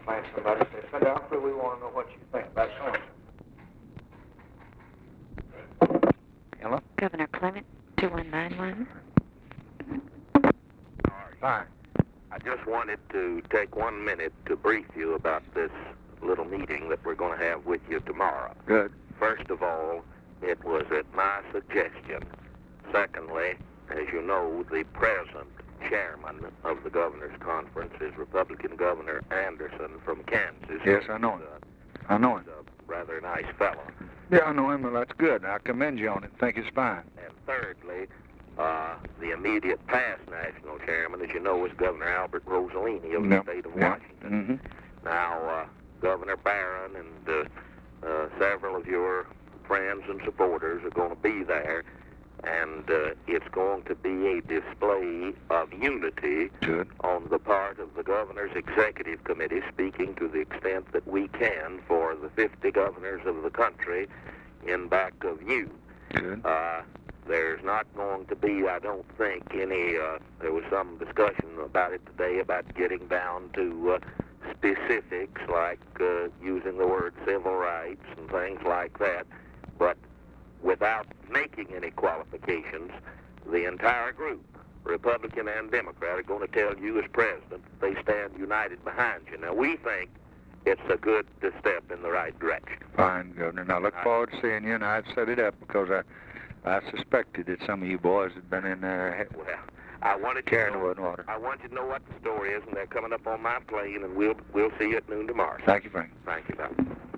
find somebody, say, Senator Humphrey, we want to know what you think about so-and-so. Hello? Governor Clement, 2191. Fine. I just wanted to take 1 minute to brief you about this little meeting that we're going to have with you tomorrow. Good. First of all, it was at my suggestion. Secondly, as you know, the present chairman of the governor's conference is Republican Governor Anderson from Kansas. Yes, I know him. I know him. He's a rather nice fellow. Yeah, I know him, and that's good. I commend you on it. Think it's fine. And thirdly, the immediate past national chairman, as you know, is Governor Albert Rossellini of the state of Washington. Mm-hmm. Now, Governor Barron and several of your friends and supporters are going to be there, and it's going to be a display of unity Good. on the part of the governor's executive committee, speaking to the extent that we can for the 50 governors of the country in back of you. Good. There's not going to be, I don't think, any, there was some discussion about it today about getting down to specifics like using the word civil rights and things like that, but without making any qualifications, the entire group, Republican and Democrat, are going to tell you as president that they stand united behind you. Now, we think it's a good step in the right direction. Fine, Governor. Now, look forward to seeing you, and I'd set it up because I suspected that some of you boys had been in there Well, I wanted carrying the wood and water. I want you to know what the story is, and they're coming up on my plane, and we'll see you at noon tomorrow. Thank you, Frank. Thank you, Doc.